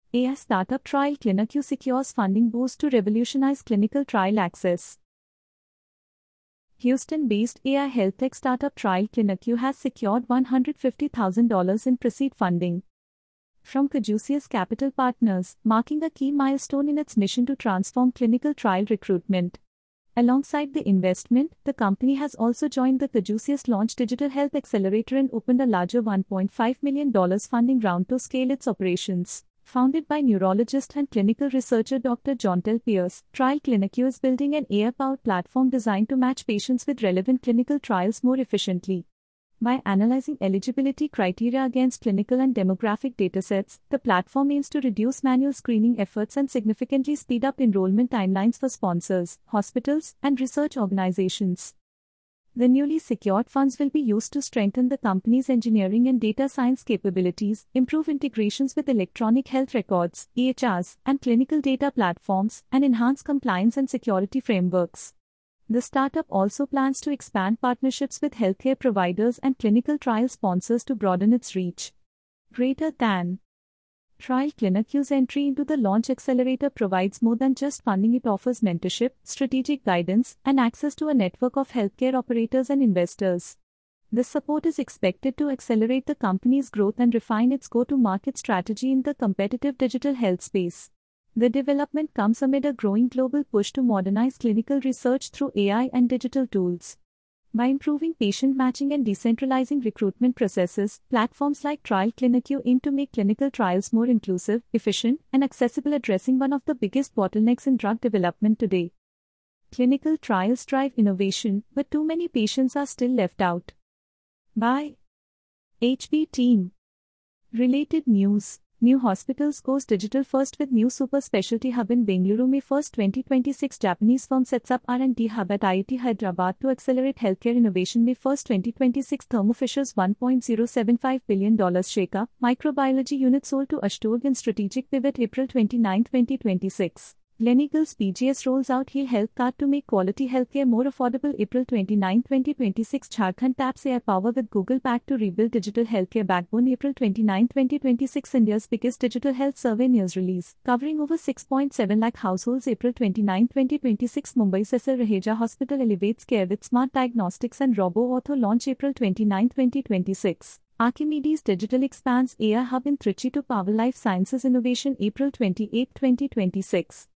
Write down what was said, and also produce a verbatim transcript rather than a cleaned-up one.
A I startup Trial CliniQ secures funding boost to revolutionize clinical trial access. Houston-based A I health tech startup Trial CliniQ has secured one hundred fifty thousand dollars in pre-seed funding from Caduceus Capital Partners, marking a key milestone in its mission to transform clinical trial recruitment. Alongside the investment, the company has also joined the Caduceus Launch Digital Health Accelerator and opened a larger one point five million dollars funding round to scale its operations. Founded by neurologist and clinical researcher Doctor Jontel Pierce, Trial CliniQ is building an A I-powered platform designed to match patients with relevant clinical trials more efficiently. By analyzing eligibility criteria against clinical and demographic datasets, the platform aims to reduce manual screening efforts and significantly speed up enrollment timelines for sponsors, hospitals, and research organizations. The newly secured funds will be used to strengthen the company's engineering and data science capabilities, improve integrations with electronic health records, E H Rs, and clinical data platforms, and enhance compliance and security frameworks. The startup also plans to expand partnerships with healthcare providers and clinical trial sponsors to broaden its reach. Greater than Trial CliniQ's entry into the Launch Accelerator provides more than just funding. It offers mentorship, strategic guidance, and access to a network of healthcare operators and investors. This support is expected to accelerate the company's growth and refine its go-to-market strategy in the competitive digital health space. The development comes amid a growing global push to modernize clinical research through A I and digital tools. By improving patient matching and decentralizing recruitment processes, platforms like Trial CliniQ aim to make clinical trials more inclusive, efficient, and accessible, addressing one of the biggest bottlenecks in drug development today. Clinical trials drive innovation, but too many patients are still left out. By H B Team. Related news. New Hospitals goes digital first with new super specialty hub in Bengaluru. May first, twenty twenty-six. Japanese firm sets up R and D hub at I I T Hyderabad to accelerate healthcare innovation. May first, twenty twenty-six. Thermo Fisher's one point zero seven five billion dollars Sheka microbiology unit sold to Ashdod in strategic pivot. April twenty-ninth, twenty twenty-six. Gleneagles P G S rolls out Heal Health Card to make quality healthcare more affordable. April twenty-ninth, twenty twenty-six. Jharkhand taps A I power with Google Pack to rebuild digital healthcare backbone. April twenty-ninth, twenty twenty-six. India's biggest digital health survey news release, covering over six point seven lakh households. April twenty-ninth, twenty twenty-six. Mumbai Cecil Raheja Hospital elevates care with smart diagnostics and robo-ortho launch. April twenty-ninth, twenty twenty-six. Archimedes Digital expands A I hub in Trichy to power life sciences innovation. April twenty-eighth, twenty twenty-six.